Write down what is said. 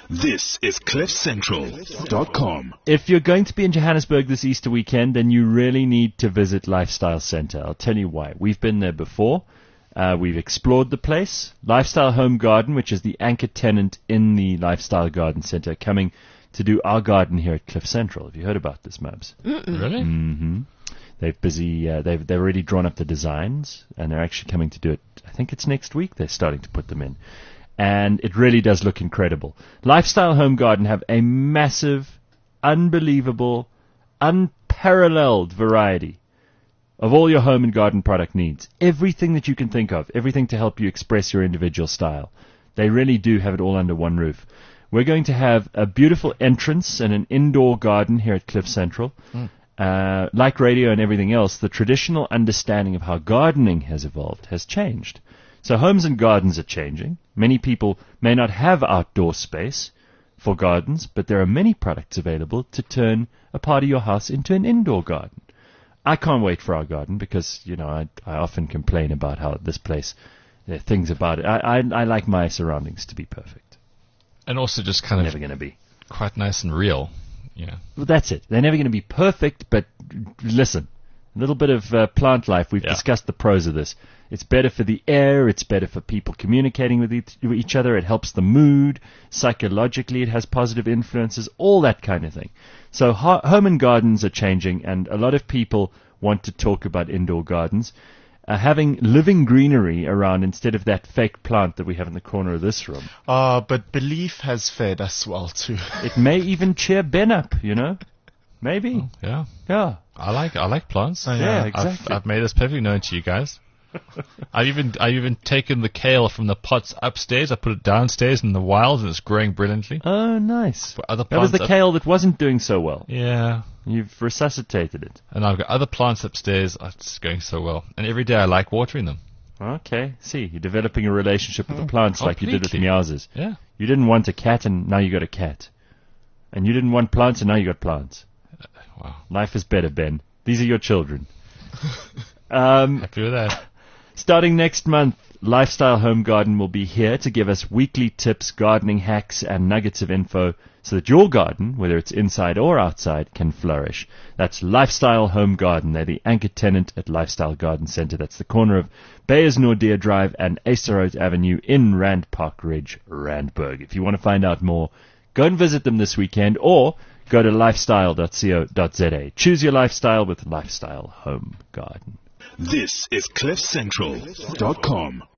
This is CliffCentral.com. If you're going to be in Johannesburg this Easter weekend, then you really need to visit Lifestyle Center. I'll tell you why. We've been there before. We've explored the place. Lifestyle Home Garden, which is the anchor tenant in the Lifestyle Garden Center, coming to do our garden here at Cliff Central. Have you heard about this, Mabs? Really? Mm-hmm. They've already drawn up the designs, and they're actually coming to do it. I think it's next week they're starting to put them in. And it really does look incredible. Lifestyle Home Garden have a massive, unbelievable, unparalleled variety of all your home and garden product needs. Everything that you can think of, everything to help you express your individual style. They really do have it all under one roof. We're going to have a beautiful entrance and an indoor garden here at Cliff Central. Like radio and everything else, the traditional understanding of how gardening has evolved has changed. So homes and gardens are changing. Many people may not have outdoor space for gardens, but there are many products available to turn a part of your house into an indoor garden. I can't wait for our garden because, I often complain about how this place, there are things about it. I like my surroundings to be perfect. And also just kind Never of going to be. quite nice and real. Yeah. Well, that's it. They're never going to be perfect, but listen, a little bit of plant life. We've discussed the pros of this. It's better for the air. It's better for people communicating with each other. It helps the mood. Psychologically, it has positive influences, all that kind of thing. So home and gardens are changing, and a lot of people want to talk about indoor gardens. Having living greenery around instead of that fake plant that we have in the corner of this room. But belief has fed us well, too. It may even cheer Ben up, Maybe. Oh, yeah. Yeah. I like plants. Yeah, exactly. I've made this perfectly known to you guys. I've even taken the kale from the pots upstairs. I put it downstairs in the wild, and it's growing brilliantly. Oh, nice. But other That was plants the kale that wasn't doing so well. Yeah. You've resuscitated it. And I've got other plants upstairs. It's going so well. And every day I like watering them. Okay. See, you're developing a relationship with the plants like you did with completely. Meows's. Yeah. You didn't want a cat, and now you got a cat. And you didn't want plants, and now you got plants. Wow. Life is better, Ben. These are your children. Happy with that. Starting next month, Lifestyle Home Garden will be here to give us weekly tips, gardening hacks, and nuggets of info so that your garden, whether it's inside or outside, can flourish. That's Lifestyle Home Garden. They're the anchor tenant at Lifestyle Garden Center. That's the corner of Beyers Nordia Drive and Acerot Avenue in Rand Park Ridge, Randburg. If you want to find out more, go and visit them this weekend or go to lifestyle.co.za. Choose your lifestyle with Lifestyle Home Garden. This is CliffCentral.com.